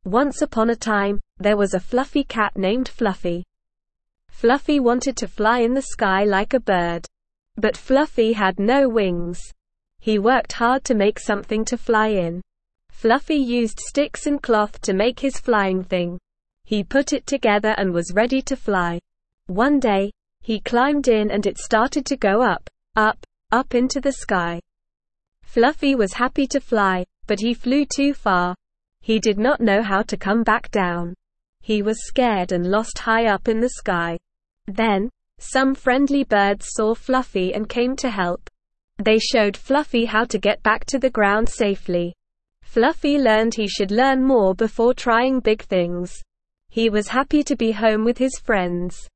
Once upon a time, there was a fluffy cat named Fluffy. Fluffy wanted to fly in the sky like a bird. But Fluffy had no wings. He worked hard to make something to fly in. Fluffy used sticks and cloth to make his flying thing. He put it together and was ready to fly. One day, he climbed in and it started to go up, up, up into the sky. Fluffy was happy to fly, but he flew too far. He did not know how to come back down. He was scared and lost high up in the sky. Then, some friendly birds saw Fluffy and came to help. They showed Fluffy how to get back to the ground safely. Fluffy learned he should learn more before trying big things. He was happy to be home with his friends.